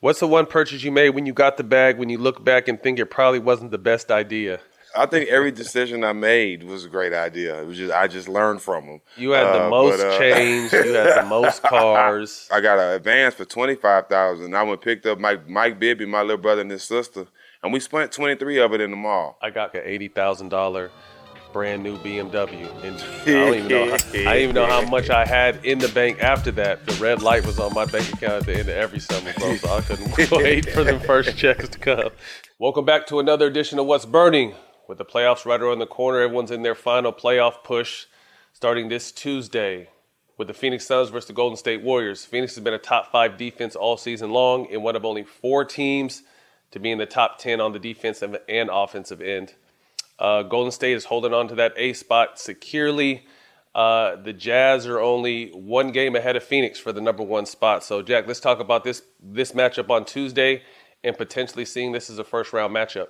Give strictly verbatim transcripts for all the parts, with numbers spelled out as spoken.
What's the one purchase you made when you got the bag, when you look back and think it probably wasn't the best idea? I think every decision I made was a great idea. It was just I just learned from them. You had the Uh, but most uh, change. You had the most cars. I got an advance for twenty five thousand. I went and picked up Mike Mike Bibby, my little brother and his sister, and we spent twenty three of it in the mall. I got an eighty thousand dollar brand new B M W, and I don't even know. How, I didn't even know how much I had in the bank after that. The red light was on my bank account at the end of every summer, bro. So I couldn't wait for the first checks to come. Welcome back to another edition of What's Burning. With the playoffs right around the corner, everyone's in their final playoff push starting this Tuesday with the Phoenix Suns versus the Golden State Warriors. Phoenix has been a top five defense all season long and one of only four teams to be in the top ten on the defensive and offensive end. Uh, Golden State is holding on to that A spot securely. Uh, the Jazz are only one game ahead of Phoenix for the number one spot. So, Jack, let's talk about this this matchup on Tuesday and potentially seeing this as a first-round matchup.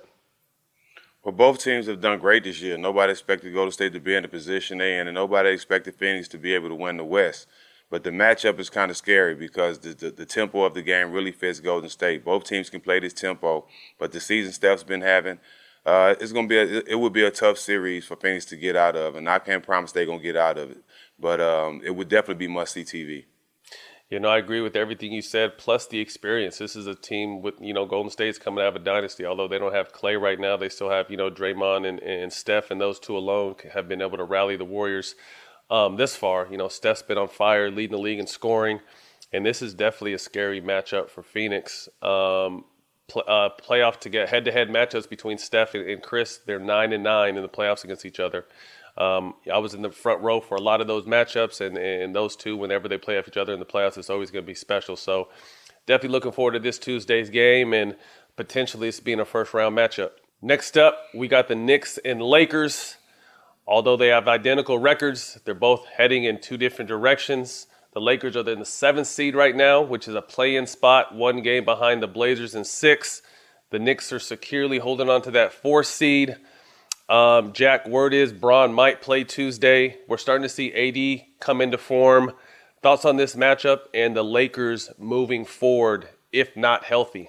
Well, both teams have done great this year. Nobody expected Golden State to be in the position they're in, and nobody expected Phoenix to be able to win the West. But the matchup is kind of scary because the, the, the tempo of the game really fits Golden State. Both teams can play this tempo, but the season Steph's been having, uh, it's gonna be a, it would be a tough series for Phoenix to get out of, and I can't promise they're gonna get out of it. But um, it would definitely be must-see T V. You know, I agree with everything you said, plus the experience. This is a team with, you know, Golden State's coming out of a dynasty. Although they don't have Clay right now, they still have, you know, Draymond and, and Steph, and those two alone have been able to rally the Warriors um, this far. You know, Steph's been on fire, leading the league in scoring, and this is definitely a scary matchup for Phoenix. Um, pl- uh, playoff to get head-to-head matchups between Steph and, and Chris. They're nine and nine in the playoffs against each other. Um, I was in the front row for a lot of those matchups, and, and those two, whenever they play off each other in the playoffs, it's always going to be special. So definitely looking forward to this Tuesday's game and potentially this being a first-round matchup. Next up, we got the Knicks and Lakers. Although they have identical records, they're both heading in two different directions. The Lakers are in the seventh seed right now, which is a play-in spot, one game behind the Blazers in six. The Knicks are securely holding on to that fourth seed. Um, Jack, word is Bron might play Tuesday. We're starting to see A D come into form. Thoughts on this matchup and the Lakers moving forward, if not healthy?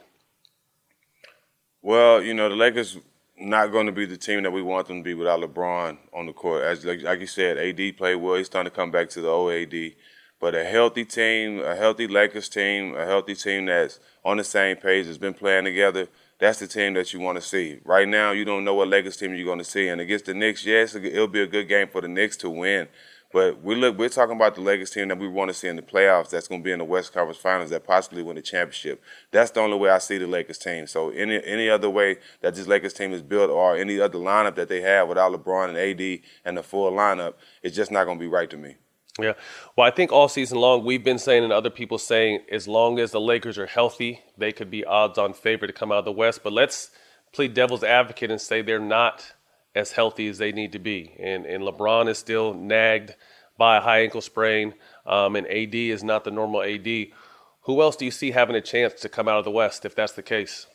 Well, you know, the Lakers not going to be the team that we want them to be without LeBron on the court. As like, like you said, A D played well. He's starting to come back to the old A D. But a healthy team, a healthy Lakers team, a healthy team that's on the same page, has been playing together, that's the team that you want to see. Right now, you don't know what Lakers team you're going to see. And against the Knicks, yes, it'll be a good game for the Knicks to win. But we look, we're talking about the Lakers team that we want to see in the playoffs that's going to be in the West Conference Finals that possibly win the championship. That's the only way I see the Lakers team. So any any other way that this Lakers team is built or any other lineup that they have without LeBron and A D and the full lineup, it's just not going to be right to me. Yeah. Well, I think all season long we've been saying and other people saying as long as the Lakers are healthy, they could be odds-on favorite to come out of the West. But let's play devil's advocate and say they're not as healthy as they need to be. And and LeBron is still nagged by a high ankle sprain, um, and A D is not the normal A D. Who else do you see having a chance to come out of the West if that's the case?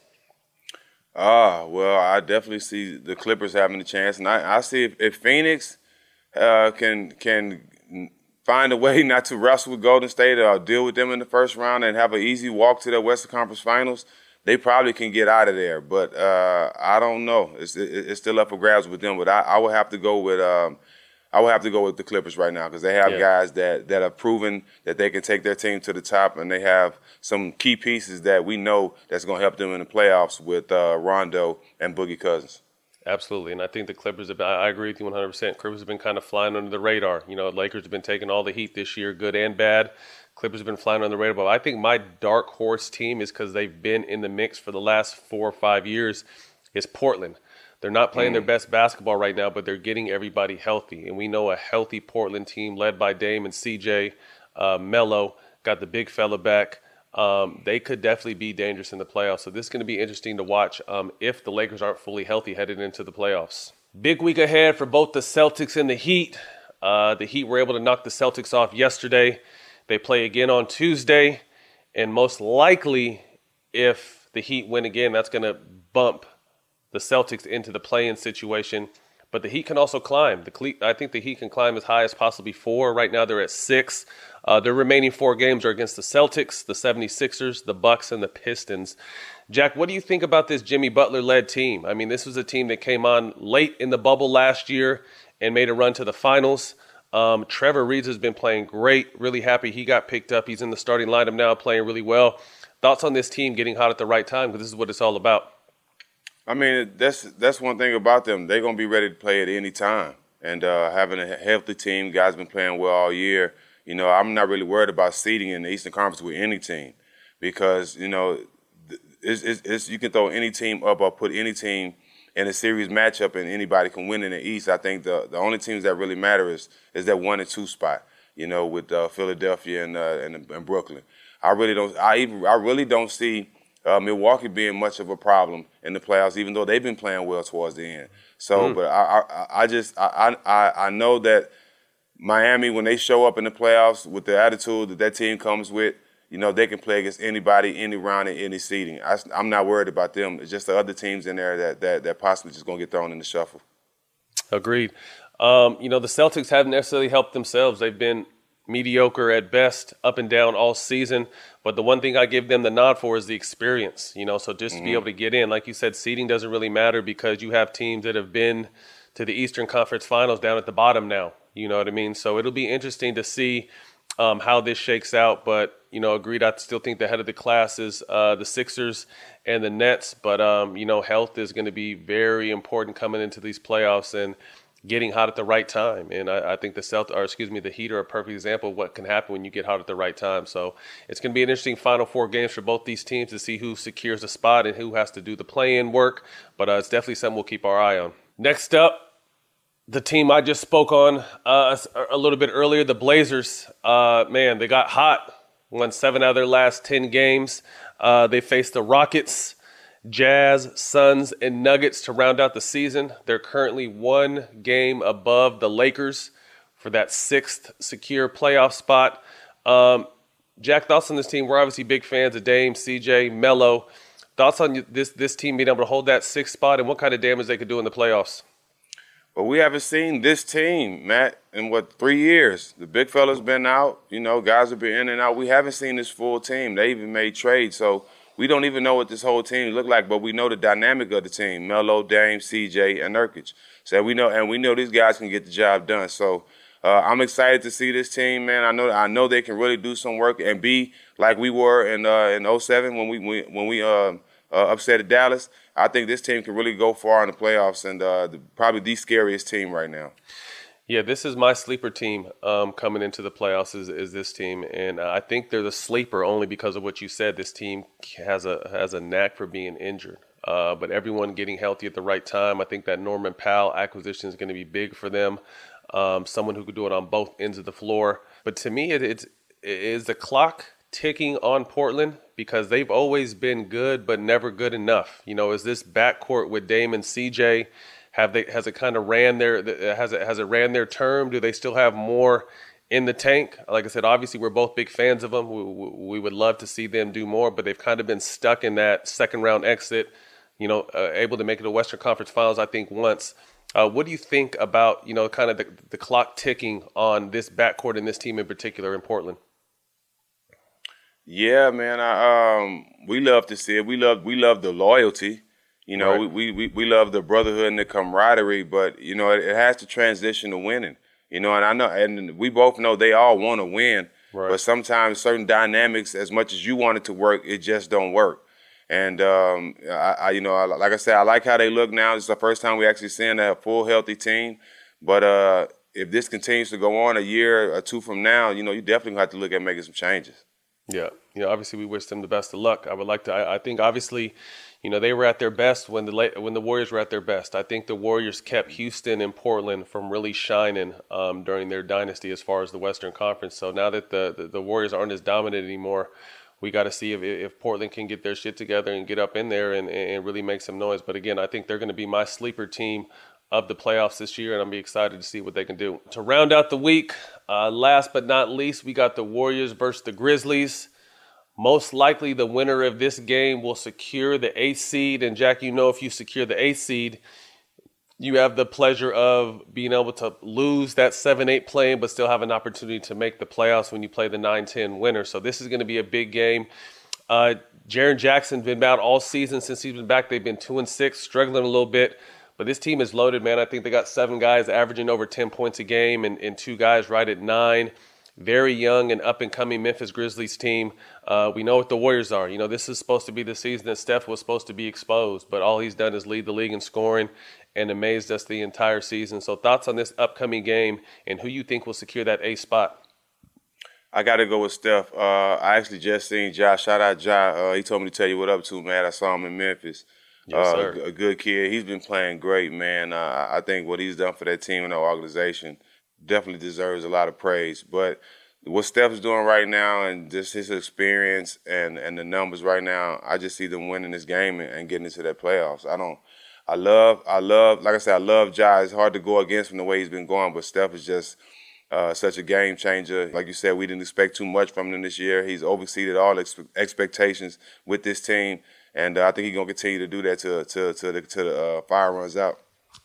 Ah, well, I definitely see the Clippers having a chance. And I, I see if, if Phoenix uh, can can – find a way not to wrestle with Golden State or deal with them in the first round and have an easy walk to the Western Conference Finals, they probably can get out of there. But uh, I don't know. It's it's still up for grabs with them. But I, I would have to go with um, I would have to go with the Clippers right now because they have yeah. guys that, that have proven that they can take their team to the top, and they have some key pieces that we know that's going to help them in the playoffs with uh, Rondo and Boogie Cousins. Absolutely, and I think the Clippers have been, I agree with you one hundred percent. Clippers have been kind of flying under the radar. You know, Lakers have been taking all the heat this year, good and bad. Clippers have been flying under the radar. But I think my dark horse team is because they've been in the mix for the last four or five years is Portland. They're not playing mm. their best basketball right now, but they're getting everybody healthy. And we know a healthy Portland team led by Dame and C J, uh, Melo, got the big fella back. Um, they could definitely be dangerous in the playoffs. So this is going to be interesting to watch um, if the Lakers aren't fully healthy headed into the playoffs. Big week ahead for both the Celtics and the Heat. Uh, the Heat were able to knock the Celtics off yesterday. They play again on Tuesday. And most likely, if the Heat win again, that's going to bump the Celtics into the play-in situation. but the Heat can also climb. The Cle- I think the Heat can climb as high as possibly four. Right now they're at six. Uh, their remaining four games are against the Celtics, the seventy-sixers, the Bucks, and the Pistons. Jack, what do you think about this Jimmy Butler-led team? I mean, this was a team that came on late in the bubble last year and made a run to the finals. Um, Trevor Reeves has been playing great. Really happy he got picked up. He's in the starting lineup now, playing really well. Thoughts on this team getting hot at the right time? Because this is what it's all about. I mean, that's that's one thing about them. They're going to be ready to play at any time. And uh, having a healthy team, guys been playing well all year. You know, I'm not really worried about seeding in the Eastern Conference with any team because, you know, it's, it's, it's, you can throw any team up or put any team in a series matchup and anybody can win in the East. I think the, the only teams that really matter is is that one and two spot, you know, with uh, Philadelphia and, uh, and and Brooklyn. I really don't. I even. I really don't see uh, Milwaukee being much of a problem in the playoffs, even though they've been playing well towards the end. So, mm. but I, I, I just, I, I, I know that Miami, when they show up in the playoffs with the attitude that that team comes with, you know, they can play against anybody, any round, and any seeding. I, I'm not worried about them. It's just the other teams in there that that, that possibly just going to get thrown in the shuffle. Agreed. Um, you know, the Celtics haven't necessarily helped themselves. They've been mediocre at best, up and down all season. But the one thing I give them the nod for is the experience, you know, so just mm-hmm. to be able to get in. Like you said, seeding doesn't really matter because you have teams that have been to the Eastern Conference Finals down at the bottom now, you know what I mean? So it'll be interesting to see um, how this shakes out. But, you know, agreed, I still think the head of the class is uh, the Sixers and the Nets. But, um, you know, health is going to be very important coming into these playoffs and getting hot at the right time. And I, I think the Celtics, or excuse me, the Heat are a perfect example of what can happen when you get hot at the right time. So it's going to be an interesting final four games for both these teams to see who secures a spot and who has to do the play-in work. But uh, it's definitely something we'll keep our eye on. Next up, the team I just spoke on uh, a little bit earlier, the Blazers. Uh, man, they got hot, won seven out of their last ten games. Uh, they faced the Rockets, Jazz, Suns, and Nuggets to round out the season. They're currently one game above the Lakers for that sixth secure playoff spot. Um, Jack, thoughts on this team? We're obviously big fans of Dame, C J, Melo. Thoughts on this this team being able to hold that sixth spot and what kind of damage they could do in the playoffs? Well, we haven't seen this team, Matt, in what, three years. The big fella's been out. You know, guys have been in and out. We haven't seen this full team. They even made trades, so we don't even know what this whole team look like, but we know the dynamic of the team: Melo, Dame, C J, and Nurkic. So we know, and we know these guys can get the job done. So uh, I'm excited to see this team, man. I know, I know they can really do some work and be like we were in uh, in oh seven when we when we uh, uh, upset Dallas. I think this team can really go far in the playoffs and uh, the, probably the scariest team right now. Yeah, this is my sleeper team um, coming into the playoffs is, is this team. And I think they're the sleeper only because of what you said. This team has a has a knack for being injured. Uh, but everyone getting healthy at the right time. I think that Norman Powell acquisition is going to be big for them. Um, someone who could do it on both ends of the floor. But to me, it, it's, it is the clock ticking on Portland because they've always been good but never good enough. You know, is this backcourt with Dame and C J? Have they has it kind of ran their has it has it ran their term? Do they still have more in the tank? Like I said, obviously we're both big fans of them. We, we would love to see them do more, but they've kind of been stuck in that second round exit. You know, uh, able to make it to Western Conference Finals, I think once. Uh, what do you think about you know kind of the, the clock ticking on this backcourt and this team in particular in Portland? Yeah, man, I, um, we love to see it. We love we love the loyalty. You know, right. we, we we love the brotherhood and the camaraderie, but you know, it, it has to transition to winning. You know, and I know, and we both know they all want to win, right. but sometimes certain dynamics, as much as you want it to work, it just don't work. And um, I, I, you know, I, like I said, I like how they look now. It's the first time we actually seeing a full healthy team. But uh, if this continues to go on a year or two from now, you know, you definitely have to look at making some changes. Yeah, you know, obviously we wish them the best of luck. I would like to. I, I think obviously, you know, they were at their best when the when the Warriors were at their best. I think the Warriors kept Houston and Portland from really shining um, during their dynasty as far as the Western Conference. So now that the the, the Warriors aren't as dominant anymore, we got to see if if Portland can get their shit together and get up in there and, and really make some noise. But again, I think they're going to be my sleeper team of the playoffs this year, and I'm be excited to see what they can do. To round out the week, uh, last but not least, we got the Warriors versus the Grizzlies. Most likely the winner of this game will secure the eighth seed. And Jack, you know, if you secure the eighth seed, you have the pleasure of being able to lose that seven eight play, but still have an opportunity to make the playoffs when you play the nine ten winner. So this is going to be a big game. Uh, Jaren Jackson's been out all season since he's been back. They've been two and six, struggling a little bit. But this team is loaded, man. I think they got seven guys averaging over ten points a game and, and two guys right at nine. Very young and up-and-coming Memphis Grizzlies team. Uh, we know what the Warriors are. You know, this is supposed to be the season that Steph was supposed to be exposed, but all he's done is lead the league in scoring and amazed us the entire season. So thoughts on this upcoming game and who you think will secure that A spot? I got to go with Steph. Uh, I actually just seen Ja. Shout out Ja. Uh, he told me to tell you what up to, man. I saw him in Memphis. Yes, uh, sir. A, a good kid. He's been playing great, man. Uh, I think what he's done for that team and that organization definitely deserves a lot of praise. But what Steph's doing right now and just his experience and, and the numbers right now, I just see them winning this game and, and getting into that playoffs. I don't – I love – I love – like I said, I love Ja. It's hard to go against from the way he's been going, but Steph is just – Uh, such a game changer. Like you said, we didn't expect too much from him this year. He's overseeded all ex- expectations with this team, and uh, I think he's gonna continue to do that to to to the, to the uh, fire runs out.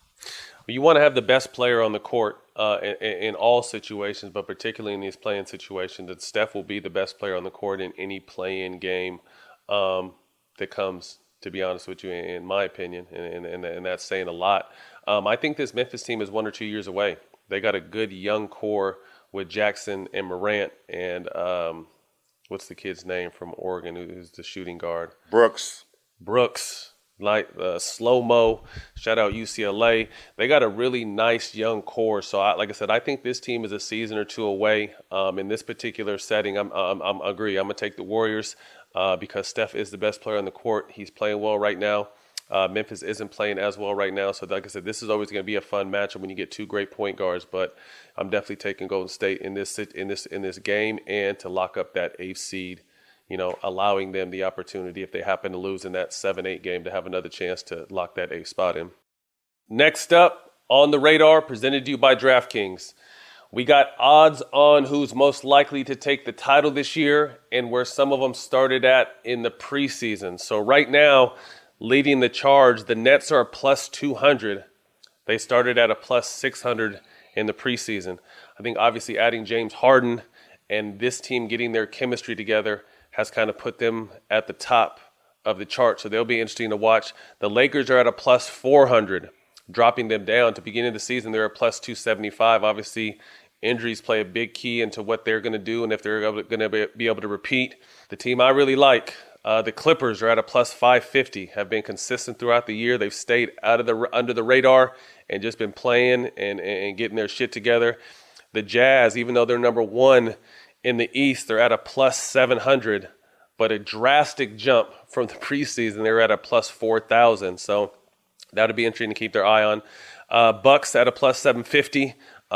You want to have the best player on the court uh, in, in all situations, but particularly in these play-in situations. That Steph will be the best player on the court in any play-in game um, that comes. To be honest with you, in my opinion, and and, and that's saying a lot. Um, I think this Memphis team is one or two years away. They got a good young core with Jackson and Morant and um, what's the kid's name from Oregon who's the shooting guard? Brooks. Brooks, like uh, slow-mo. Shout out U C L A. They got a really nice young core. So, I, like I said, I think this team is a season or two away. Um, in this particular setting, I'm, I'm, I'm I agree. I'm gonna take the Warriors uh, because Steph is the best player on the court. He's playing well right now. Uh, Memphis isn't playing as well right now. So like I said, this is always going to be a fun matchup when you get two great point guards. But I'm definitely taking Golden State in this in this in this game and to lock up that eighth seed, you know, allowing them the opportunity if they happen to lose in that seven eight game to have another chance to lock that eighth spot in. Next up on the radar, presented to you by DraftKings. We got odds on who's most likely to take the title this year and where some of them started at in the preseason. So right now, leading the charge, the Nets are a plus two hundred. They started at a plus six hundred in the preseason. I think obviously adding James Harden and this team getting their chemistry together has kind of put them at the top of the chart. So they'll be interesting to watch. The Lakers are at a plus four hundred, dropping them down. To begin of the season, they're a plus two seventy-five. Obviously, injuries play a big key into what they're going to do and if they're going to be able to repeat. The team I really like, Uh, the Clippers are at a plus five fifty, have been consistent throughout the year. They've stayed out of the under the radar and just been playing and, and getting their shit together. The Jazz, even though they're number one in the East, they're at a plus seven hundred, but a drastic jump from the preseason. They're at a plus four thousand, so that'll be interesting to keep their eye on. Uh, Bucks at a plus seven fifty.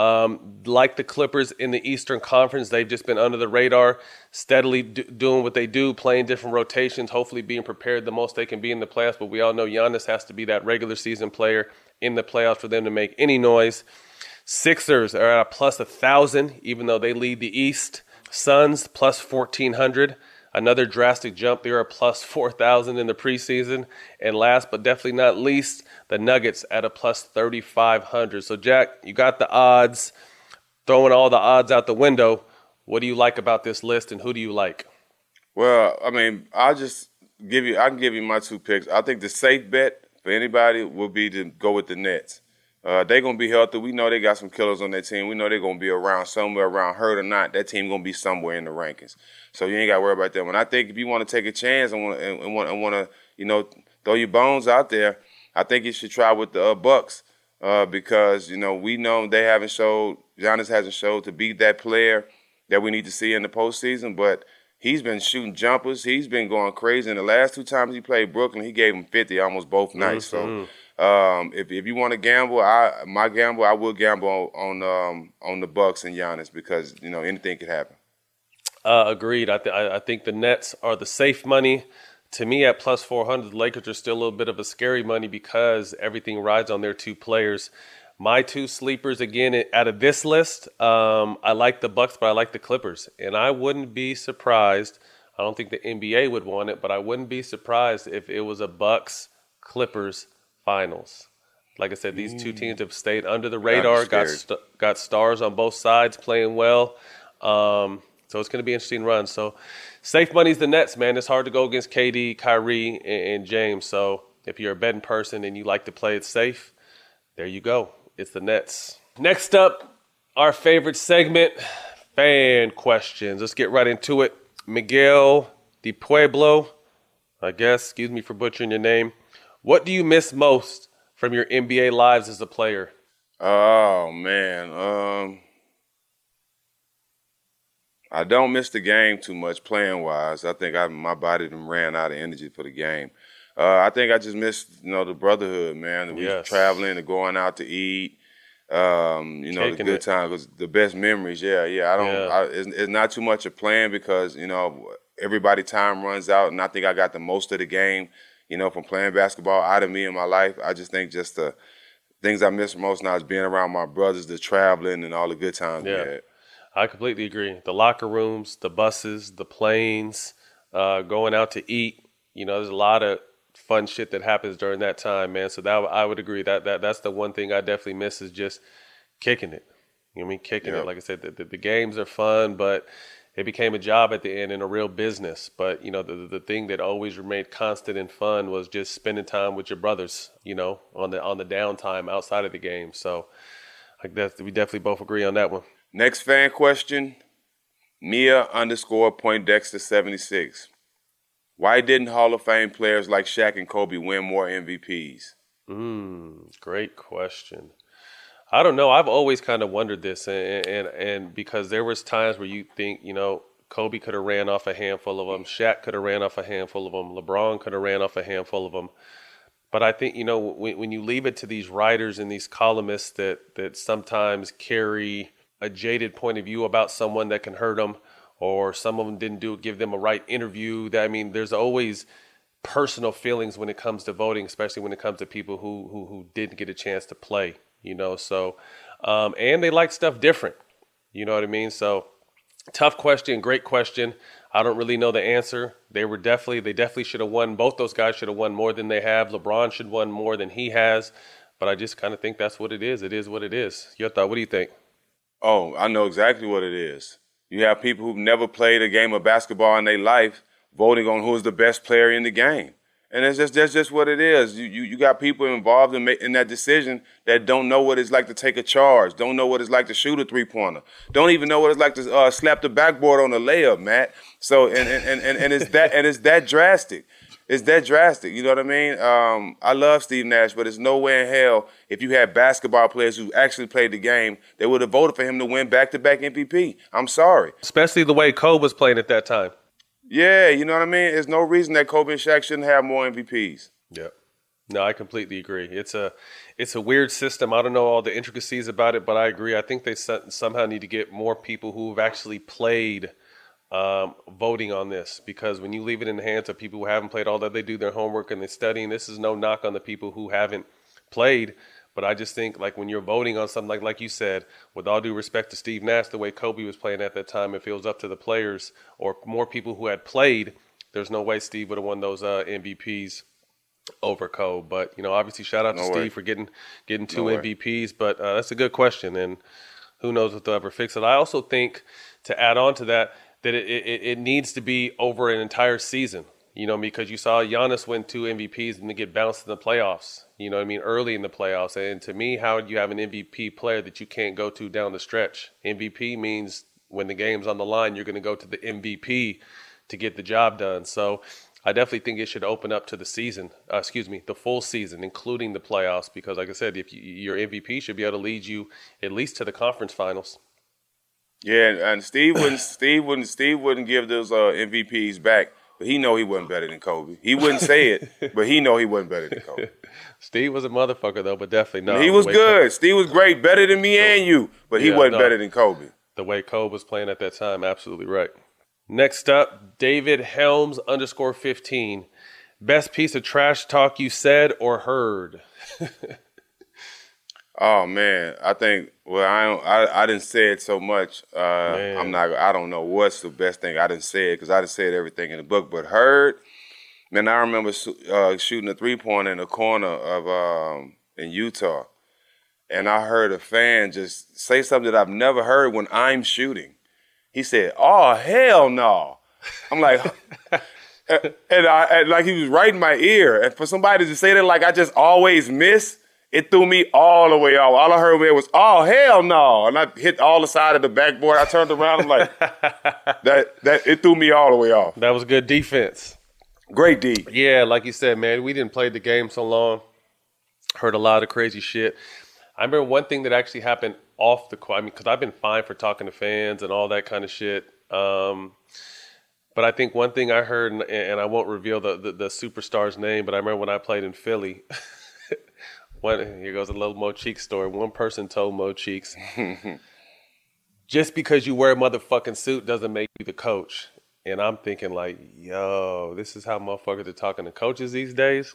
Um, like the Clippers in the Eastern Conference, they've just been under the radar, steadily do, doing what they do, playing different rotations, hopefully being prepared the most they can be in the playoffs. But we all know Giannis has to be that regular season player in the playoffs for them to make any noise. Sixers are at a plus one thousand, even though they lead the East. Suns plus fourteen hundred. Another drastic jump. They're a plus four thousand in the preseason. And last but definitely not least, the Nuggets at a plus thirty-five hundred. So, Jack, you got the odds. Throwing all the odds out the window, what do you like about this list and who do you like? Well, I mean, I'll just give you – I can give you my two picks. I think the safe bet for anybody would be to go with the Nets. Uh, they're going to be healthy. We know they got some killers on their team. We know they're going to be around somewhere around, hurt or not. That team going to be somewhere in the rankings. So you ain't got to worry about them. And I think if you want to take a chance and want to, and want, and want to, you know, throw your bones out there, I think you should try with the uh, Bucks uh, because, you know, we know they haven't showed, Giannis hasn't showed to be that player that we need to see in the postseason, but he's been shooting jumpers. He's been going crazy. And the last two times he played Brooklyn, he gave him fifty almost both nights. Mm-hmm. So um, if if you want to gamble, I my gamble, I will gamble on on, um, on the Bucks and Giannis because, you know, anything could happen. Uh, agreed. I, th- I think the Nets are the safe money. To me, at plus four hundred, the Lakers are still a little bit of a scary money because everything rides on their two players. My two sleepers, again, out of this list, um, I like the Bucks, but I like the Clippers. And I wouldn't be surprised. I don't think the N B A would want it, but I wouldn't be surprised if it was a Bucks-Clippers finals. Like I said, these two teams have stayed under the That'd be radar, got scary. st- got stars on both sides playing well. Um, so it's going to be an interesting run. So safe money's the Nets, man. It's hard to go against K D, Kyrie, and, and James. So if you're a betting person and you like to play it safe, there you go. It's the Nets. Next up, our favorite segment, fan questions. Let's get right into it. Miguel Di Pueblo, I guess, excuse me for butchering your name. What do you miss most from your N B A lives as a player? Oh man, um, I don't miss the game too much playing wise. I think I, my body done ran out of energy for the game. Uh, I think I just miss, you know, the brotherhood, man. We Yes. traveling and going out to eat. Um, you know, Taking the good it. times, the best memories. Yeah, yeah. I don't. Yeah. I, it's, it's not too much of playing because you know everybody time runs out, and I think I got the most of the game. You know, from playing basketball out of me in my life. I just think just the things I miss most now is being around my brothers, the traveling, and all the good times Yeah. we had. I completely agree. The locker rooms, the buses, the planes, uh, going out to eat. You know, there's a lot of fun shit that happens during that time, man. So that I would agree that that that's the one thing I definitely miss is just kicking it. You know what I mean? Kicking Yep. it. Like I said, the, the, the games are fun, but it became a job at the end and a real business. But, you know, the the thing that always remained constant and fun was just spending time with your brothers, you know, on the on the downtime outside of the game. So like that, we definitely both agree on that one. Next fan question, Mia underscore Poindexter seventy-six. Why didn't Hall of Fame players like Shaq and Kobe win more M V Ps? Mm, great question. I don't know. I've always kind of wondered this, and, and and because there was times where you think, you know, Kobe could have ran off a handful of them, Shaq could have ran off a handful of them, LeBron could have ran off a handful of them. But I think, you know, when when you leave it to these writers and these columnists that that sometimes carry a jaded point of view about someone that can hurt them, or some of them didn't do give them a right interview. That I mean, there's always personal feelings when it comes to voting, especially when it comes to people who who, who didn't get a chance to play, you know. So, um, and they like stuff different, you know what I mean. So, tough question, great question. I don't really know the answer. They were definitely, they definitely should have won. Both those guys should have won more than they have. LeBron should have won more than he has. But I just kind of think that's what it is. It is what it is. Your thought? What do you think? Oh, I know exactly what it is. You have people who've never played a game of basketball in their life voting on who's the best player in the game. And it's just that's just what it is. You you, you got people involved in, ma- in that decision that don't know what it's like to take a charge, don't know what it's like to shoot a three-pointer, don't even know what it's like to uh, slap the backboard on a layup, Matt. So and and, and, and, and it's that and it's that drastic. It's that drastic. You know what I mean? Um, I love Steve Nash, but there's no way in hell if you had basketball players who actually played the game, they would have voted for him to win back-to-back M V P. I'm sorry. Especially the way Kobe was playing at that time. Yeah, you know what I mean? There's no reason that Kobe and Shaq shouldn't have more M V Ps. Yeah. No, I completely agree. It's a it's a weird system. I don't know all the intricacies about it, but I agree. I think they so- somehow need to get more people who've actually played um, voting on this, because when you leave it in the hands of people who haven't played, although they do their homework and they're studying, this is no knock on the people who haven't played. But I just think, like, when you're voting on something, like like you said, with all due respect to Steve Nash, the way Kobe was playing at that time, if it was up to the players or more people who had played, there's no way Steve would have won those uh, M V Ps over Kobe. But, you know, obviously shout out No to way. Steve for getting getting two No way. M V Ps. But uh, that's a good question, and who knows if they'll ever fix it. I also think, to add on to that, that it, it, it needs to be over an entire season. You know, because you saw Giannis win two M V Ps and then get bounced in the playoffs. You know what I mean? Early in the playoffs. And to me, how do you have an M V P player that you can't go to down the stretch? M V P means when the game's on the line, you're going to go to the M V P to get the job done. So I definitely think it should open up to the season, uh, excuse me, the full season, including the playoffs. Because like I said, if you, your M V P should be able to lead you at least to the conference finals. Yeah, and- and Steve wouldn't Steve wouldn't Steve wouldn't give those uh, M V Ps back, but he know he wasn't better than Kobe. He wouldn't say it, but he know he wasn't better than Kobe. Steve was a motherfucker, though, but definitely not. he was good. Steve was great, better than me and you, but he Yeah, wasn't no. better than Kobe. The way Kobe was playing at that time, absolutely right. Next up, David Helms underscore fifteen. Best piece of trash talk you said or heard? Oh man, I think well I don't, I I didn't say it so much. Uh, Man. I'm not. I don't know what's the best thing. I didn't say it because I didn't say everything in the book, but heard. Man, I remember uh, shooting a three pointer in the corner of um, in Utah, and I heard a fan just say something that I've never heard when I'm shooting. He said, "Oh, hell no." I'm like, and, I, and like he was right in my ear. And for somebody to say that like I just always miss, it threw me all the way off. All I heard was, "Oh, hell no." And I hit all the side of the backboard. I turned around. I'm like, that, that, it threw me all the way off. That was good defense. Great D. Yeah, like you said, man, we didn't play the game so long. Heard a lot of crazy shit. I remember one thing that actually happened off the court. I mean, because I've been fine for talking to fans and all that kind of shit. Um, but I think one thing I heard, and, and I won't reveal the, the, the superstar's name, but I remember when I played in Philly, one, here goes a little Mo Cheeks story. One person told Mo Cheeks, just because you wear a motherfucking suit doesn't make you the coach. And I'm thinking like, yo, this is how motherfuckers are talking to coaches these days.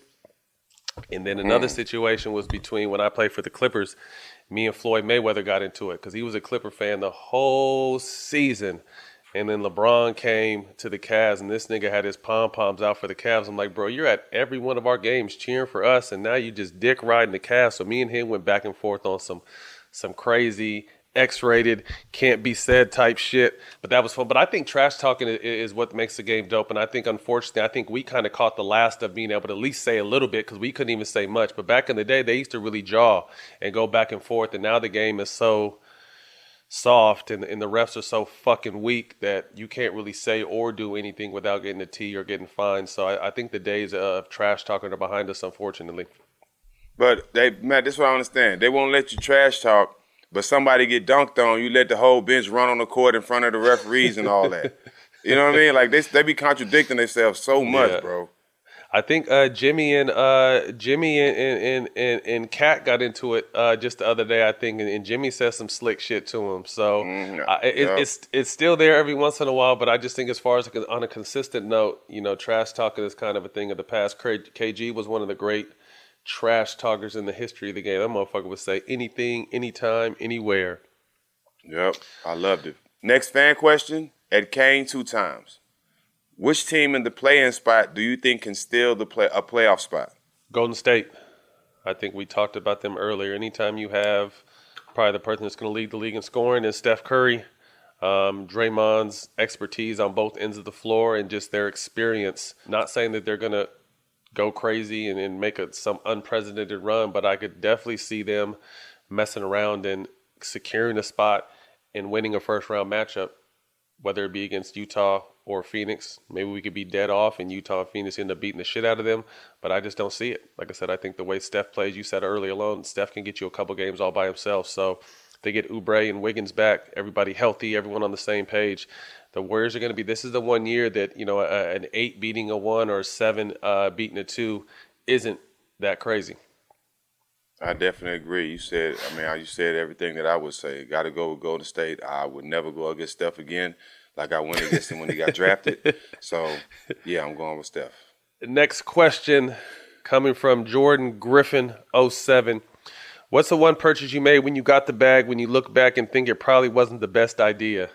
And then another mm. situation was between when I played for the Clippers, me and Floyd Mayweather got into it because he was a Clipper fan the whole season. And then LeBron came to the Cavs, and this nigga had his pom-poms out for the Cavs. I'm like, bro, you're at every one of our games cheering for us, and now you just dick riding the Cavs. So me and him went back and forth on some some crazy X-rated, can't be said type shit. But that was fun. But I think trash talking is, is what makes the game dope. And I think, unfortunately, I think we kind of caught the last of being able to at least say a little bit because we couldn't even say much. But back in the day, they used to really jaw and go back and forth. And now the game is so soft and, and the refs are so fucking weak that you can't really say or do anything without getting a T or getting fined. So I, I think the days of trash talking are behind us, unfortunately. But, they, Matt, this is what I understand. They won't let you trash talk. But somebody get dunked on, you let the whole bench run on the court in front of the referees and all that. You know what I mean? Like, they they be contradicting themselves so much, yeah. bro. I think uh, Jimmy and uh, Jimmy and and, and and Cat got into it uh, just the other day, I think, and, and Jimmy said some slick shit to him. So mm, I, it, yeah. it's it's still there every once in a while, but I just think as far as on a consistent note, you know, trash talking is kind of a thing of the past. K G was one of the great trash talkers in the history of the game. That motherfucker would say anything, anytime, anywhere. Yep, I loved it. Next fan question, Ed Kane two times. Which team in the play-in spot do you think can steal the play a playoff spot? Golden State. I think we talked about them earlier. Anytime you have probably the person that's going to lead the league in scoring is Steph Curry. Um, Draymond's expertise on both ends of the floor and just their experience. Not saying that they're going to go crazy and, and make a, some unprecedented run, but I could definitely see them messing around and securing a spot and winning a first-round matchup, whether it be against Utah or Phoenix. Maybe we could be dead off and Utah and Phoenix end up beating the shit out of them, but I just don't see it. Like I said, I think the way Steph plays, you said early alone, Steph can get you a couple games all by himself. So if they get Oubre and Wiggins back, everybody healthy, everyone on the same page, the Warriors are going to be, this is the one year that, you know, a, an eight beating a one or a seven uh, beating a two isn't that crazy. I definitely agree. You said, I mean, you said everything that I would say. Got to go with Golden State. I would never go against Steph again like I went against him when he got drafted. So, yeah, I'm going with Steph. Next question coming from Jordan Griffin oh seven. What's the one purchase you made when you got the bag when you look back and think it probably wasn't the best idea?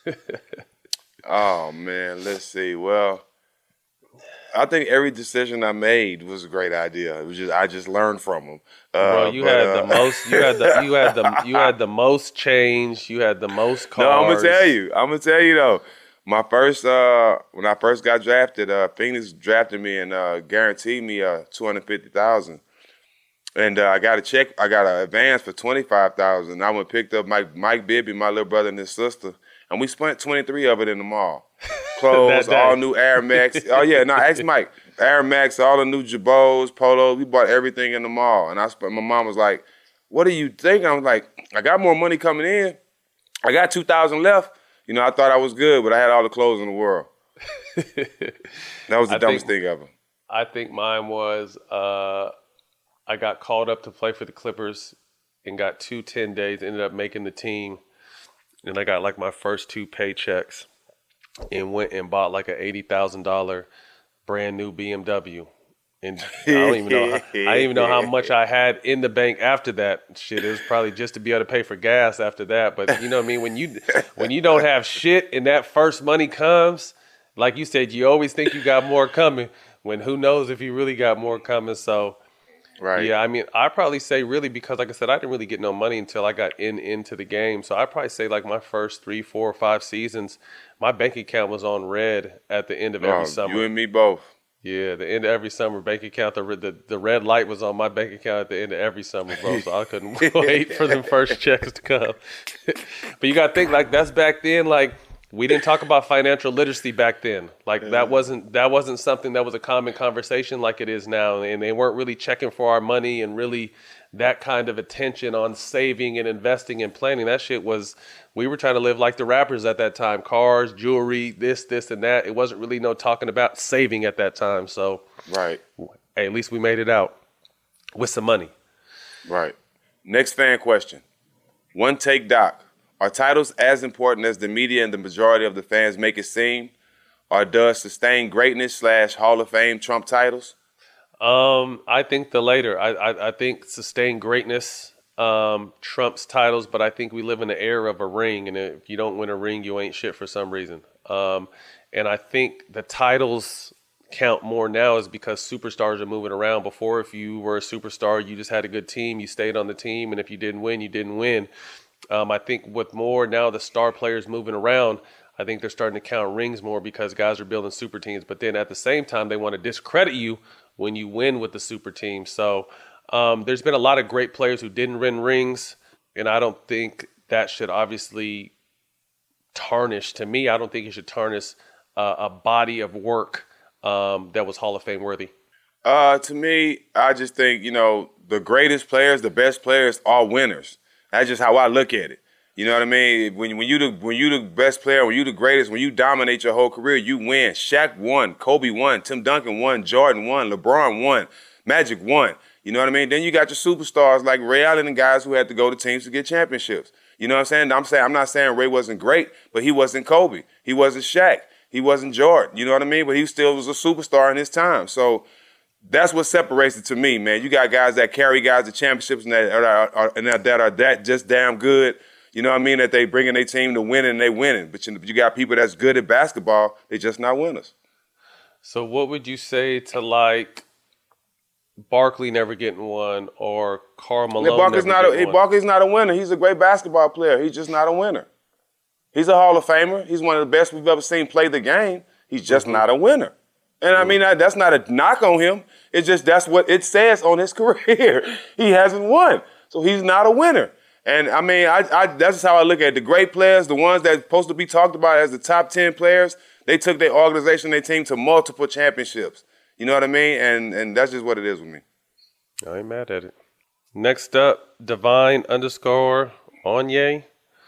Oh, man, let's see. Well, I think every decision I made was a great idea. It was just I just learned from them. Uh, Bro, you but, had uh, the most. You had the. You had the. You had the most change. You had the most cars. No, I'm gonna tell you. I'm gonna tell you though. My first, uh, when I first got drafted, uh, Phoenix drafted me and uh, guaranteed me uh, two hundred fifty thousand. And uh, I got a check. I got an advance for twenty five thousand. I went and picked up Mike Mike Bibby, my little brother and his sister. And we spent twenty-three of it in the mall. Clothes, all new Air Max. Oh, yeah, no, ask Mike. Air Max, all the new Jabos, Polos. We bought everything in the mall. And I spent, my mom was like, what do you think? I was like, I got more money coming in. I got two thousand left. You know, I thought I was good, but I had all the clothes in the world. That was the I dumbest think, thing ever. I think mine was uh, I got called up to play for the Clippers and got two ten days, ended up making the team. And I got like my first two paychecks and went and bought like a eighty thousand dollars brand new B M W. And I don't even know how, I didn't even know how much I had in the bank after that. Shit, it was probably just to be able to pay for gas after that. But you know what I mean? When you when you don't have shit and that first money comes, like you said, you always think you got more coming when who knows if you really got more coming. So Right. Yeah, I mean, I probably say really because, like I said, I didn't really get no money until I got in into the game. So I probably say like my first three, four, or five seasons, my bank account was on red at the end of every Oh, summer. you and me both. Yeah, the end of every summer bank account, the, the the red light was on my bank account at the end of every summer, bro. So I couldn't wait for them first checks to come. But you got to think like that's back then. Like we didn't talk about financial literacy back then. Like that wasn't that wasn't something that was a common conversation like it is now. And they weren't really checking for our money and really that kind of attention on saving and investing and planning. That shit was, we were trying to live like the rappers at that time. Cars, jewelry, this, this, and that. It wasn't really no talking about saving at that time. So, Right. hey, at least we made it out with some money. Right. Next fan question. One take, Doc. Are titles as important as the media and the majority of the fans make it seem? Or does sustained greatness slash Hall of Fame trump titles? Um, I think the later. I, I, I think sustained greatness um, trumps titles, but I think we live in the era of a ring, and if you don't win a ring, you ain't shit for some reason. Um, and I think the titles count more now is because superstars are moving around. Before, if you were a superstar, you just had a good team, you stayed on the team, and if you didn't win, you didn't win. Um, I think with more now the star players moving around, I think they're starting to count rings more because guys are building super teams. But then at the same time, they want to discredit you when you win with the super team. So um, there's been a lot of great players who didn't win rings, and I don't think that should obviously tarnish. To me, I don't think it should tarnish uh, a body of work um, that was Hall of Fame worthy. Uh, to me, I just think, you know, the greatest players, the best players are winners. That's just how I look at it. You know what I mean? When when you the when you the best player, when you the greatest, when you dominate your whole career, you win. Shaq won, Kobe won, Tim Duncan won, Jordan won, LeBron won, Magic won. You know what I mean? Then you got your superstars like Ray Allen and guys who had to go to teams to get championships. You know what I'm saying? I'm saying I'm not saying Ray wasn't great, but he wasn't Kobe. He wasn't Shaq. He wasn't Jordan. You know what I mean? But he still was a superstar in his time. So that's what separates it to me, man. You got guys that carry guys to championships and that are, are, and that are that just damn good. You know what I mean? That they bringing their team to winning and they winning. But you, you got people that's good at basketball, they just not winners. So what would you say to like Barkley never getting one or Karl Malone Barkley's never not getting a, one? Barkley's not a winner. He's a great basketball player. He's just not a winner. He's a Hall of Famer. He's one of the best we've ever seen play the game. He's just mm-hmm. not a winner. And I mean, that's not a knock on him. It's just that's what it says on his career. He hasn't won. So he's not a winner. And I mean, I, I, that's just how I look at it. The great players, the ones that are supposed to be talked about as the top ten players, they took their organization, their team to multiple championships. You know what I mean? And and that's just what it is with me. I ain't mad at it. Next up, Divine underscore Onye.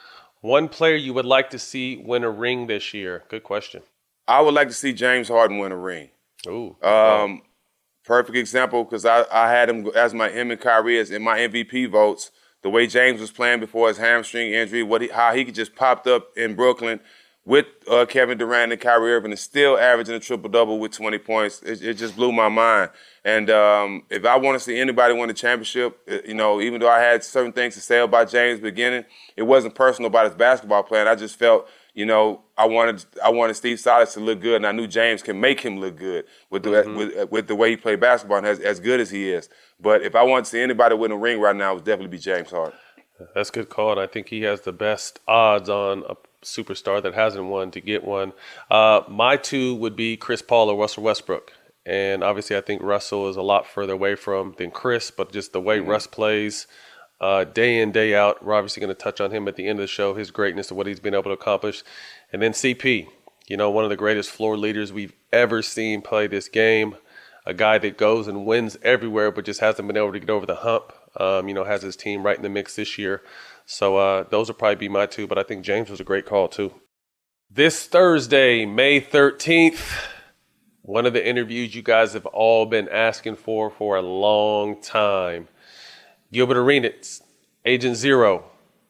One player you would like to see win a ring this year? Good question. I would like to see James Harden win a ring. Ooh. Um, perfect example because I, I had him as my him and Kyrie as in my M V P votes. The way James was playing before his hamstring injury, what he, how he could just popped up in Brooklyn with uh, Kevin Durant and Kyrie Irving and still averaging a triple-double with twenty points. It, it just blew my mind. And um, if I want to see anybody win a championship, you know, even though I had certain things to say about James at the beginning, it wasn't personal about his basketball playing. I just felt, you know, I wanted I wanted Steve Silas to look good, and I knew James can make him look good with the mm-hmm. with, with the way he played basketball and as, as good as he is. But if I want to see anybody win a ring right now, it would definitely be James Harden. That's a good call, and I think he has the best odds on a superstar that hasn't won to get one. Uh, my two would be Chris Paul or Russell Westbrook. And obviously I think Russell is a lot further away from than Chris, but just the way mm-hmm. Russ plays uh, day in, day out, we're obviously going to touch on him at the end of the show, his greatness and what he's been able to accomplish. And then C P, you know, one of the greatest floor leaders we've ever seen play this game, a guy that goes and wins everywhere but just hasn't been able to get over the hump, um, you know, has his team right in the mix this year. So uh, those would probably be my two, but I think James was a great call too. This Thursday, May thirteenth, one of the interviews you guys have all been asking for for a long time. Gilbert Arenas, Agent Zero.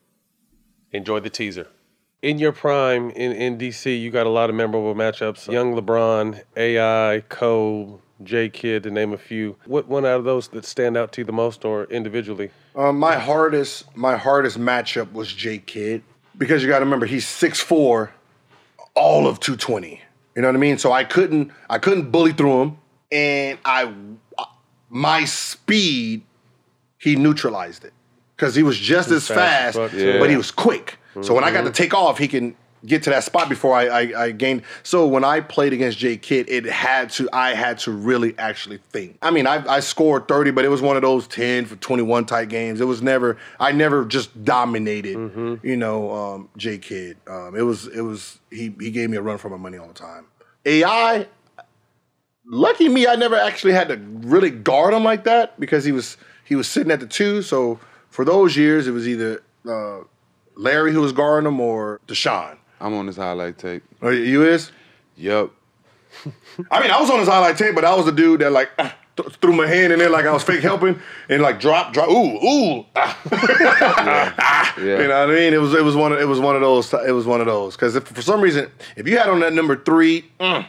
Enjoy the teaser. In your prime in, in D C, you got a lot of memorable matchups. Young LeBron, A I, Kobe, J-Kidd, to name a few. What one out of those that stand out to you the most or individually? Um, my hardest my hardest matchup was J-Kidd because you got to remember he's six foot four, all of two twenty. You know what I mean? So I couldn't I couldn't bully through him, and I my speed, he neutralized it. Because he was just as fast, fast yeah. but he was quick. Mm-hmm. So when I got to take off, he can get to that spot before I, I, I gained. So when I played against Jay Kidd, it had to, I had to really actually think. I mean, I, I scored thirty, but it was one of those ten for twenty-one type games. It was never, I never just dominated, mm-hmm. you know, um, Jay Kidd. Um, it was, it was, he, he gave me a run for my money all the time. A I, lucky me, I never actually had to really guard him like that because he was, he was sitting at the two. So for those years, it was either uh, Larry who was guarding him or Deshaun. I'm on this highlight tape. Oh, you is? Yup. I mean, I was on his highlight tape, but I was the dude that like ah, th- threw my hand in there like I was fake helping and like drop, drop, ooh, ooh, ah. Yeah. ah. Yeah. You know what I mean? It was, it was one, of, it was one of those. It was one of those because if for some reason, if you had on that number three, mm,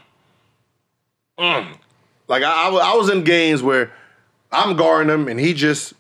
mm, like I, I, I was in games where I'm guarding him and he just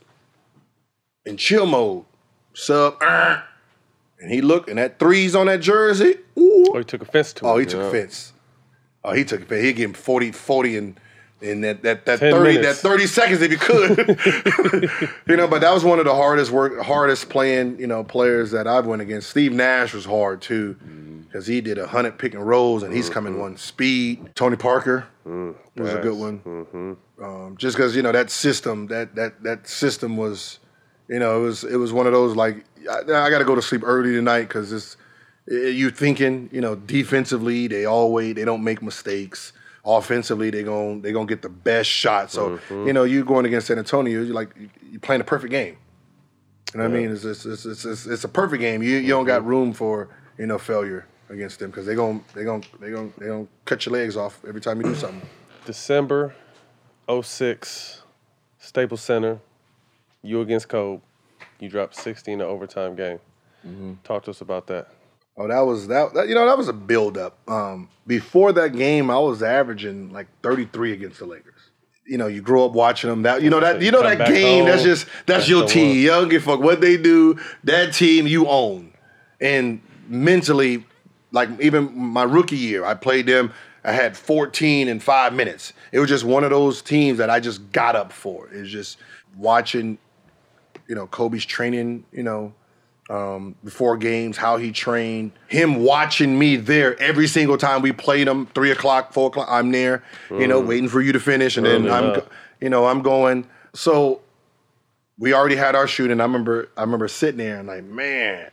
in chill mode, sub. Uh, And he looked, and that three's on that jersey. Ooh. Oh, he took offense to it. Oh, he took Yeah. offense. Oh, he took offense. He'd give him forty, forty in, in that, that, that, ten thirty, minutes. that thirty seconds if you could. You know, but that was one of the hardest work, hardest playing, you know, players that I've went against. Steve Nash was hard, too, because he did a hundred pick and rolls, and he's coming one speed. Tony Parker Mm, was a pass. good one. Mm-hmm. Um, just because, you know, that system, that that that system was, you know, it was it was one of those like, I, I got to go to sleep early tonight because it's it, you thinking, you know, defensively they always they don't make mistakes. Offensively they gon' they gonna get the best shot. So Mm-hmm. you know, you going against San Antonio, you're like you're playing a perfect game. You know what Yeah. I mean? It's it's, it's it's it's it's a perfect game. You you don't got room for, you know, failure against them because they gon' they gon' they gon' they gon' cut your legs off every time you do something. December oh six, Staples Center, you against Kobe. You dropped sixty in the overtime game. Mm-hmm. Talk to us about that. Oh, that was that, that. You know, that was a build-up. Um, before that game, I was averaging like thirty-three against the Lakers. You know, you grow up watching them. That you know that you know Come that back game. home, That's just that's, that's your the team. one. You don't give a fuck what they do. That team you own. And mentally, like even my rookie year, I played them. I had fourteen in five minutes. It was just one of those teams that I just got up for. It was just watching, you know, Kobe's training, you know, um, before games, how he trained, him watching me there every single time we played him, three o'clock, four o'clock, I'm there, you know, waiting for you to finish. And then Early I'm, up. go- you know, I'm going. So we already had our shooting. I remember, I remember sitting there and like, man,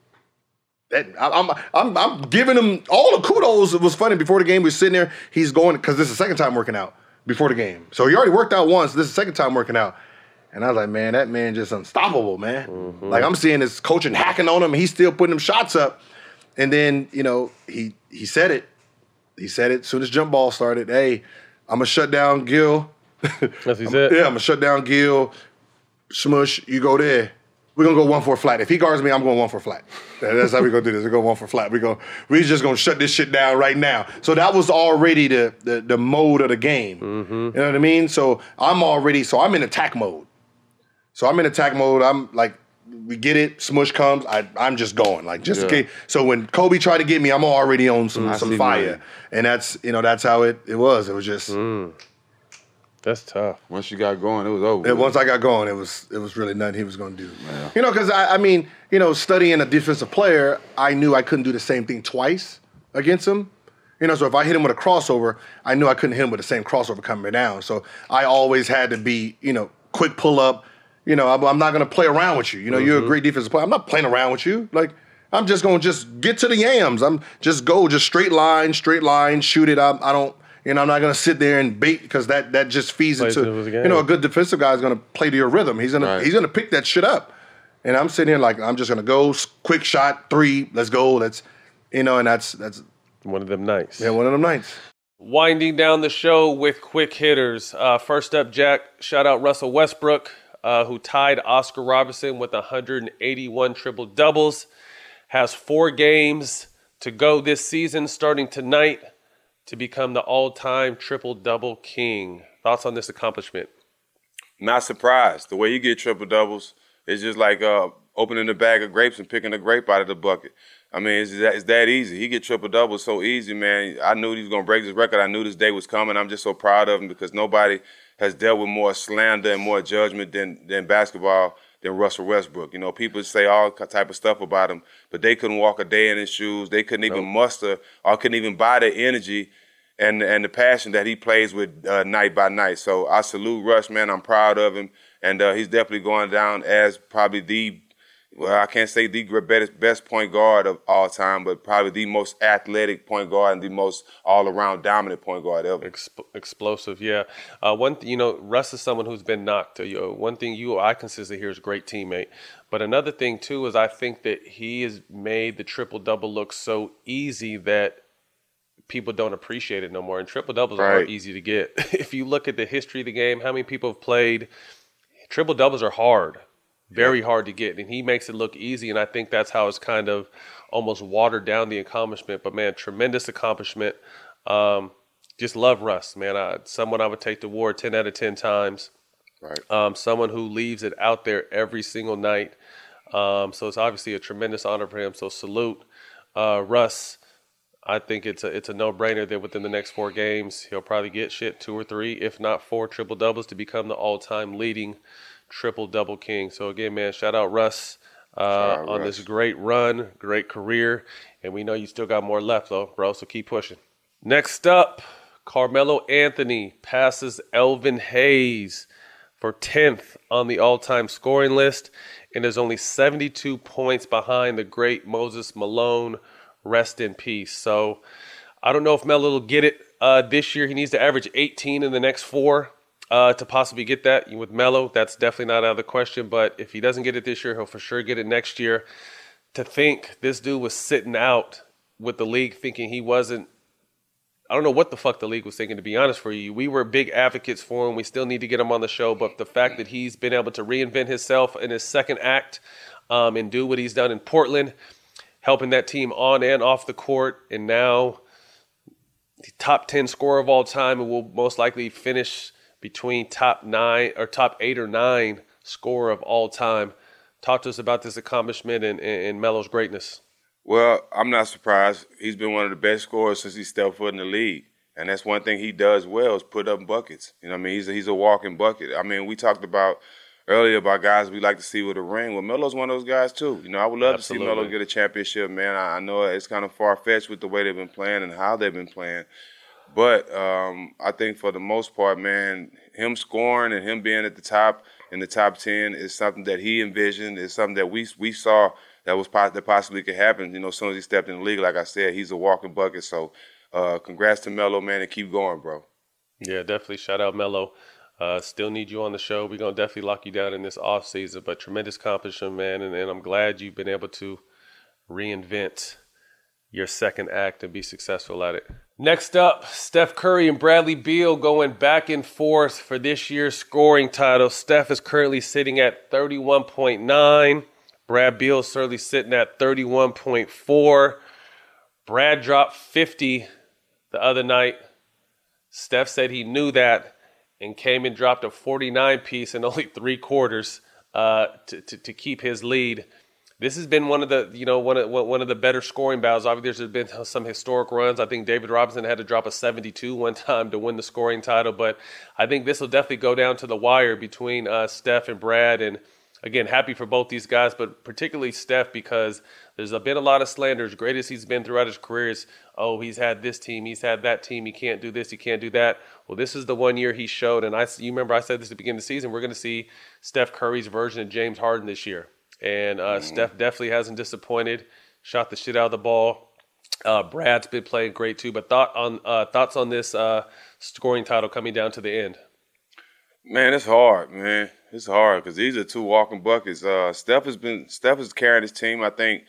that I, I'm, I'm, I'm giving him all the kudos. It was funny before the game. We were sitting there. He's going because this is the second time working out before the game. So he already worked out once. This is the second time working out. And I was like, man, that man just unstoppable, man. Mm-hmm. Like I'm seeing his coaching hacking on him. And he's still putting them shots up. And then, you know, he he said it. He said it as soon as jump ball started. Hey, I'm gonna shut down Gil. That's what he said? Yeah, I'm gonna shut down Gil. Smush, you go there. We're gonna go one for a flat. If he guards me, I'm going one for flat. That's how we gonna do this. We go one for flat. We go. We just gonna shut this shit down right now. So that was already the the, the mode of the game. Mm-hmm. You know what I mean? So I'm already. So I'm in attack mode. So I'm in attack mode. I'm like, we get it. Smush comes. I I'm just going like just in Yeah. case. So when Kobe tried to get me, I'm already on some I some see, fire. man. And that's you know that's how it it was. It was just. Mm. That's tough. Once you got going, it was over. And once I got going, it was it was really nothing he was going to do. Yeah. You know, because I, I mean, you know, studying a defensive player, I knew I couldn't do the same thing twice against him. You know, so if I hit him with a crossover, I knew I couldn't hit him with the same crossover coming down. So I always had to be, you know, quick pull up. You know, I'm, I'm not going to play around with you. You know, Mm-hmm. you're a great defensive player. I'm not playing around with you. Like, I'm just going to just get to the yams. I'm just go, just straight line, straight line, shoot it. I, I don't. You know, I'm not going to sit there and bait because that that just feeds Plays into, into the you know, a game. good defensive guy is going to play to your rhythm. He's going Right. to he's going to pick that shit up. And I'm sitting here like, I'm just going to go, s- quick shot, three, let's go. Let's, you know, and that's, that's One of them nights. yeah, one of them nights. Winding down the show with quick hitters. Uh, first up, Jack, shout out Russell Westbrook, uh, who tied Oscar Robertson with one hundred eighty-one triple doubles. Has four games to go this season, starting tonight, to become the all-time triple-double king. Thoughts on this accomplishment? Not surprised. The way you get triple doubles is just like uh, opening a bag of grapes and picking a grape out of the bucket. I mean, it's that, it's that easy. He get triple doubles so easy, man. I knew he was gonna break this record. I knew this day was coming. I'm just so proud of him because nobody has dealt with more slander and more judgment than than basketball than Russell Westbrook. You know, people say all type of stuff about him, but they couldn't walk a day in his shoes. They couldn't even nope. muster or couldn't even buy the energy and and the passion that he plays with uh, night by night. So I salute Russ, man. I'm proud of him, and uh, he's definitely going down as probably the, well, I can't say the best, best point guard of all time, but probably the most athletic point guard and the most all-around dominant point guard ever. Exp- explosive, yeah. Uh, one, th- you know, Russ is someone who's been knocked. Uh, you know, one thing you I consider here is a great teammate, but another thing too is I think that he has made the triple double look so easy that people don't appreciate it no more. And triple doubles right. are easy to get. If you look at the history of the game, how many people have played triple doubles are hard. Very hard to get, and he makes it look easy, and I think that's how it's kind of almost watered down the accomplishment. But, man, tremendous accomplishment. Um, just love Russ, man. I, someone I would take to war ten out of ten times. Right. Um, someone who leaves it out there every single night. Um, so it's obviously a tremendous honor for him. So salute, uh, Russ. I think it's a it's a no-brainer that within the next four games he'll probably get shit two or three, if not four triple doubles to become the all-time leading triple-double king. So, again, man, shout out Russ uh, out on Russ. This great run, great career. And we know you still got more left, though, bro, so keep pushing. Next up, Carmelo Anthony passes Elvin Hayes for tenth on the all-time scoring list and is only seventy-two points behind the great Moses Malone. Rest in peace. So, I don't know if Melo will get it uh, this year. He needs to average eighteen in the next four. Uh, to possibly get that with Melo, that's definitely not out of the question. But if he doesn't get it this year, he'll for sure get it next year. To think this dude was sitting out with the league thinking he wasn't, I don't know what the fuck the league was thinking, to be honest for you. We were big advocates for him. We still need to get him on the show. But the fact that he's been able to reinvent himself in his second act um, and do what he's done in Portland, helping that team on and off the court, and now the top ten scorer of all time, and will most likely finish between top nine or top eight or nine scorer of all time. Talk to us about this accomplishment and, and, and Melo's greatness. Well, I'm not surprised. He's been one of the best scorers since he stepped foot in the league. And that's one thing he does well is put up buckets. You know what I mean? He's a, he's a walking bucket. I mean, we talked about earlier about guys we like to see with a ring. Well, Melo's one of those guys too. You know, I would love Absolutely. to see Melo get a championship, man. I, I know it's kind of far-fetched with the way they've been playing and how they've been playing. But um, I think for the most part, man, him scoring and him being at the top in the top ten is something that he envisioned. It's something that we we saw that was that possibly could happen. You know, as soon as he stepped in the league, like I said, he's a walking bucket. So, uh, congrats to Melo, man, and keep going, bro. Yeah, definitely. Shout out Melo. Uh, still need you on the show. We're gonna definitely lock you down in this off season. But tremendous accomplishment, man, and, and I'm glad you've been able to reinvent your second act and be successful at it. Next up, Steph Curry and Bradley Beal going back and forth for this year's scoring title. Steph is currently sitting at thirty-one point nine. Brad Beal is certainly sitting at thirty-one point four. Brad dropped fifty the other night. Steph said he knew that and came and dropped a forty-nine piece in only three quarters uh, to, to, to keep his lead. This has been one of the, you know, one of one of the better scoring battles. Obviously, there's been some historic runs. I think David Robinson had to drop a seventy-two one time to win the scoring title. But I think this will definitely go down to the wire between uh, Steph and Brad. And again, happy for both these guys, but particularly Steph, because there's been a lot of slander. As great as he's been throughout his career is, oh, he's had this team, he's had that team, he can't do this, he can't do that. Well, this is the one year he showed, and I, you remember I said this at the beginning of the season, we're going to see Steph Curry's version of James Harden this year. And uh, mm-hmm. Steph definitely hasn't disappointed, shot the shit out of the ball. Uh, Brad's been playing great too, but thought on uh, thoughts on this uh, scoring title coming down to the end? Man, it's hard, man. It's hard because these are two walking buckets. Uh, Steph has been Steph is carrying his team. I think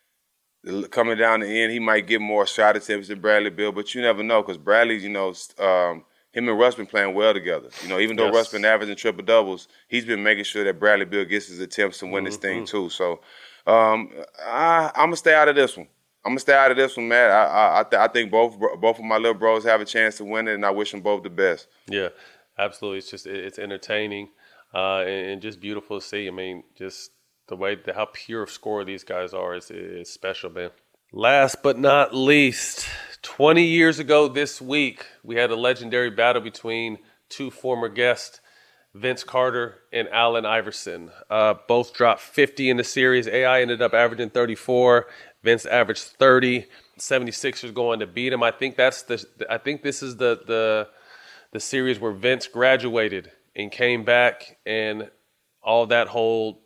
coming down the end, he might get more shot attempts than Bradley Beal, but you never know because Bradley, you know, um, him and Russ been playing well together. You know, even though yes. Russ been averaging triple doubles, he's been making sure that Bradley Beal gets his attempts to win mm-hmm. this thing too. So um, I, I'm gonna stay out of this one. I'm gonna stay out of this one, man. I I, I, th- I think both both of my little bros have a chance to win it, and I wish them both the best. Yeah, absolutely. It's just it's entertaining uh, and, and just beautiful to see. I mean, just the way the, how pure of score these guys are is is special, man. Last but not least, twenty years ago this week, we had a legendary battle between two former guests, Vince Carter and Allen Iverson. Uh, both dropped fifty in the series. A I ended up averaging thirty-four. Vince averaged thirty. seventy-sixers going to beat him. I think that's the. I think this is the the the series where Vince graduated and came back, and all that whole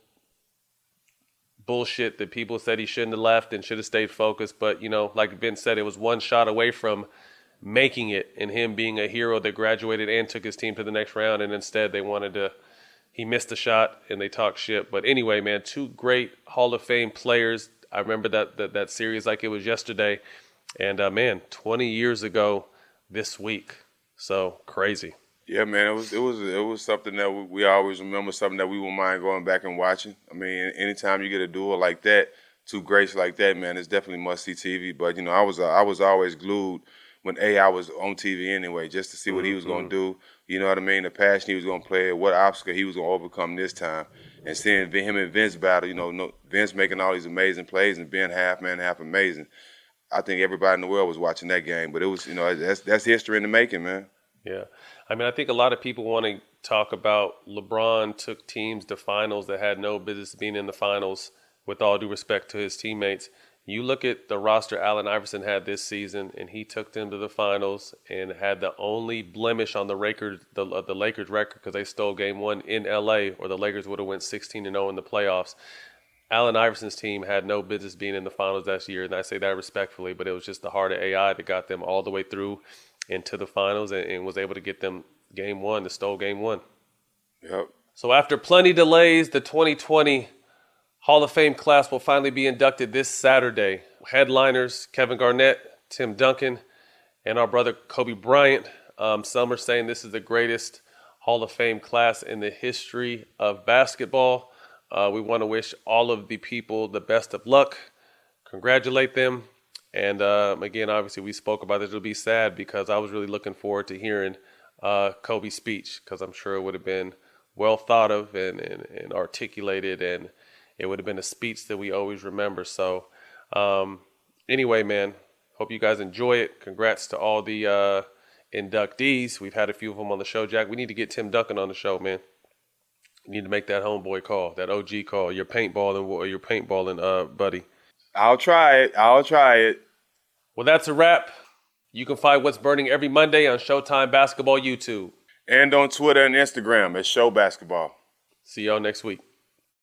bullshit that people said he shouldn't have left and should have stayed focused. But, you know, like Vince said, it was one shot away from making it and him being a hero that graduated and took his team to the next round. And instead they wanted to, he missed the shot and they talked shit. But anyway, man, two great Hall of Fame players. I remember that that, that series like it was yesterday. And, uh, man, twenty years ago this week. So crazy. Yeah, man, it was it was it was something that we, we always remember, something that we won't mind going back and watching. I mean, anytime you get a duel like that, two greats like that, man, it's definitely must see T V. But you know, I was uh, I was always glued when A I was on T V anyway, just to see what mm-hmm. he was going to do. You know what I mean? The passion he was going to play, what obstacle he was going to overcome this time, and seeing him and Vince battle. You know, no, Vince making all these amazing plays and being half man, half amazing. I think everybody in the world was watching that game, but it was, you know, that's that's history in the making, man. Yeah. I mean, I think a lot of people want to talk about LeBron took teams to finals that had no business being in the finals, with all due respect to his teammates. You look at the roster Allen Iverson had this season, and he took them to the finals and had the only blemish on the Lakers, the, the Lakers record, because they stole game one in L A, or the Lakers would have went sixteen and oh in the playoffs. Allen Iverson's team had no business being in the finals that year, and I say that respectfully, but it was just the heart of A I that got them all the way through into the finals and, and was able to get them game one, to stole game one. Yep. So after plenty delays, the twenty twenty Hall of Fame class will finally be inducted this Saturday. Headliners, Kevin Garnett, Tim Duncan, and our brother Kobe Bryant. Um, some are saying this is the greatest Hall of Fame class in the history of basketball. Uh, we want to wish all of the people the best of luck, congratulate them. And um, again, obviously, we spoke about this. It'll be sad because I was really looking forward to hearing uh, Kobe's speech, because I'm sure it would have been well thought of and, and, and articulated, and it would have been a speech that we always remember. So um, anyway, man, hope you guys enjoy it. Congrats to all the uh, inductees. We've had a few of them on the show, Jack. We need to get Tim Duncan on the show, man. You need to make that homeboy call, that O G call, your paintballing or your paintballing uh, buddy. I'll try it. I'll try it. Well, that's a wrap. You can find What's Burning every Monday on Showtime Basketball YouTube. And on Twitter and Instagram at Show Basketball. See y'all next week.